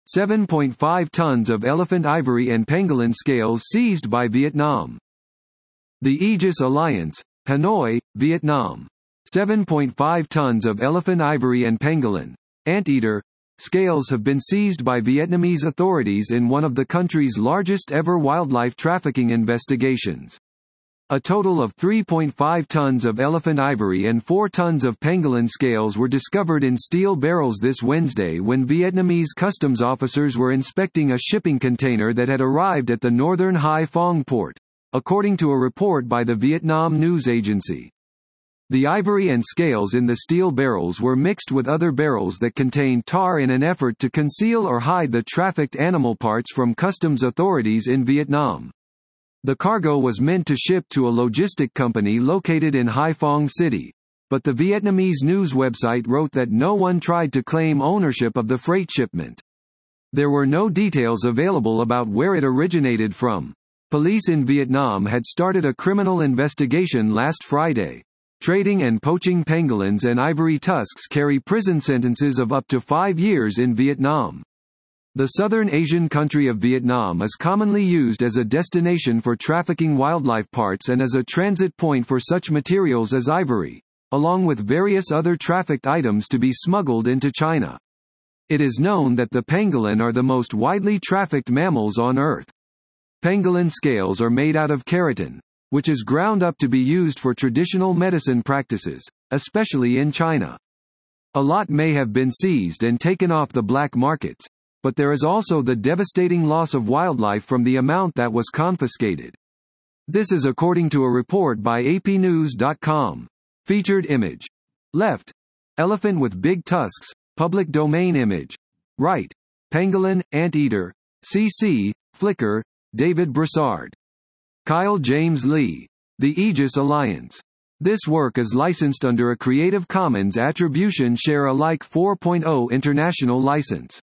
7.5 tons of elephant ivory and pangolin scales seized by Vietnam. The Aegis Alliance, Hanoi, Vietnam. 7.5 tons of elephant ivory and pangolin, anteater, scales have been seized by Vietnamese authorities in one of the country's largest ever wildlife trafficking investigations. A total of 3.5 tons of elephant ivory and 4 tons of pangolin scales were discovered in steel barrels this Wednesday when Vietnamese customs officers were inspecting a shipping container that had arrived at the northern Hai Phong port, according to a report by the Vietnam news agency. The ivory and scales in the steel barrels were mixed with other barrels that contained tar in an effort to conceal or hide the trafficked animal parts from customs authorities in Vietnam. The cargo was meant to ship to a logistic company located in Hai Phong City, but the Vietnamese news website wrote that no one tried to claim ownership of the freight shipment. There were no details available about where it originated from. Police in Vietnam had started a criminal investigation last Friday. Trading and poaching pangolins and ivory tusks carry prison sentences of up to 5 years in Vietnam. The southern Asian country of Vietnam is commonly used as a destination for trafficking wildlife parts and as a transit point for such materials as ivory, along with various other trafficked items to be smuggled into China. It is known that the pangolin are the most widely trafficked mammals on Earth. Pangolin scales are made out of keratin, which is ground up to be used for traditional medicine practices, especially in China. A lot may have been seized and taken off the black markets, but there is also the devastating loss of wildlife from the amount that was confiscated. This is according to a report by APnews.com. Featured image. Left. Elephant with big tusks, public domain image. Right. Pangolin, anteater. CC, Flickr, David Broussard. Kyle James Lee. The Aegis Alliance. This work is licensed under a Creative Commons Attribution Share Alike 4.0 international license.